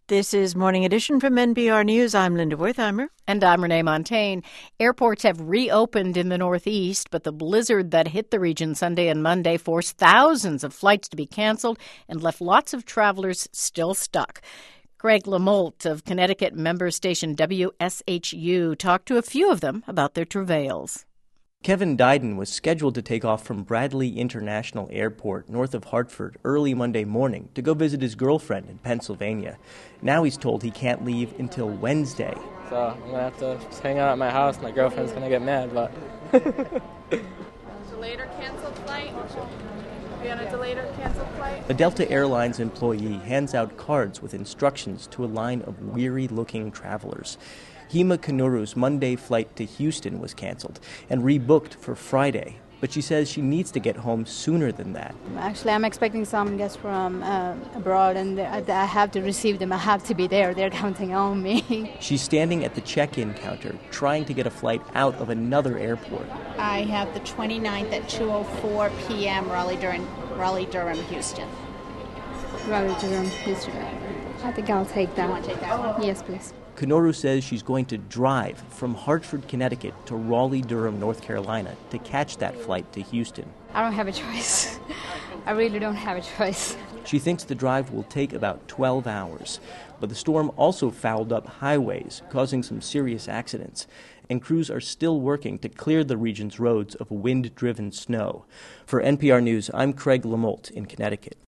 This is Morning Edition from NPR News. I'm Linda Wertheimer. And I'm Renee Montagne. Airports have reopened in the Northeast, but the blizzard that hit the region Sunday and Monday forced thousands of flights to be canceled and left lots of travelers still stuck. Greg LeMoult of Connecticut member station WSHU talked to a few of them about their travails. Kevin Dyden was scheduled to take off from Bradley International Airport north of Hartford early Monday morning to go visit his girlfriend in Pennsylvania. Now he's told he can't leave until Wednesday. So I'm going to have to just hang out at my house. My girlfriend's going to get mad, but... Delayed or canceled flight? Are you on a delayed or canceled flight? A Delta Airlines employee hands out cards with instructions to a line of weary-looking travelers. Hema Kanuru's Monday flight to Houston was canceled and rebooked for Friday, but she says she needs to get home sooner than that. Actually, I'm expecting some guests from abroad, and I have to receive them. I have to be there. They're counting on me. She's standing at the check-in counter trying to get a flight out of another airport. I have the 29th at 2:04 p.m. Raleigh-Durham, Houston. Raleigh-Durham, Houston. I think I'll take that. You want to take that one? Yes, please. Kanuru says she's going to drive from Hartford, Connecticut to Raleigh-Durham, North Carolina to catch that flight to Houston. I don't have a choice. I really don't have a choice. She thinks the drive will take about 12 hours. But the storm also fouled up highways, causing some serious accidents. And crews are still working to clear the region's roads of wind-driven snow. For NPR News, I'm Craig LeMoult in Connecticut.